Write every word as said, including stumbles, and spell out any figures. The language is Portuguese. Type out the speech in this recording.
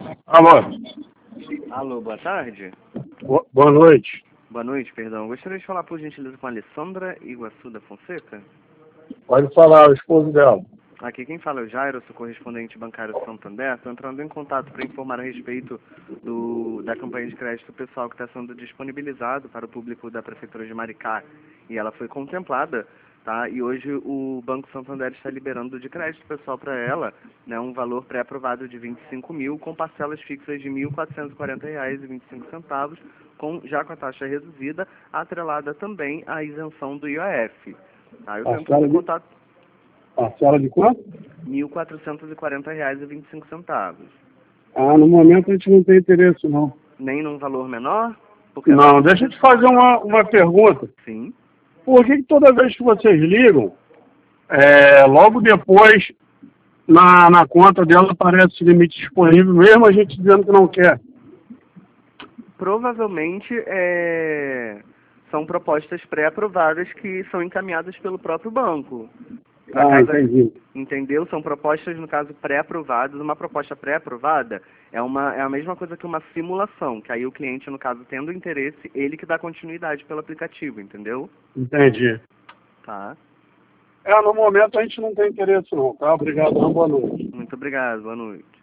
Alô? Alô, boa tarde. Bo- Boa noite. Boa noite, perdão. Gostaria de falar, por gentileza, com a Alessandra Iguaçu da Fonseca. Pode falar, o esposo dela. Aqui quem fala é o Jairo, sou correspondente bancário do Santander. Estou entrando em contato para informar a respeito do, da campanha de crédito pessoal que está sendo disponibilizado para o público da Prefeitura de Maricá. E ela foi contemplada, tá? E hoje o Banco Santander está liberando de crédito pessoal para ela, né, um valor pré-aprovado de vinte e cinco mil, com parcelas fixas de mil quatrocentos e quarenta reais e vinte e cinco centavos, com, já com a taxa reduzida, atrelada também à isenção do I O F. Tá? Eu estou entrando em Parcela de, contato... parcela de quanto? mil quatrocentos e quarenta reais e vinte e cinco centavos. Ah, no momento a gente não tem interesse, não. Nem num valor menor? Porque Não, deixa eu te fazer uma, uma pergunta. Sim. Por que, que toda vez que vocês ligam, é, logo depois, na, na conta dela aparece limite disponível, mesmo a gente dizendo que não quer? Provavelmente é... são propostas pré-aprovadas que são encaminhadas pelo próprio banco. Pra Ah, casa- entendi. Entendeu? São propostas, no caso, pré-aprovadas. Uma proposta pré-aprovada é, uma, é a mesma coisa que uma simulação, que aí o cliente, no caso, tendo interesse, ele que dá continuidade pelo aplicativo, entendeu? Entendi. Tá. É, no momento a gente não tem interesse, não, tá? Obrigado, boa noite. Muito obrigado. Boa noite.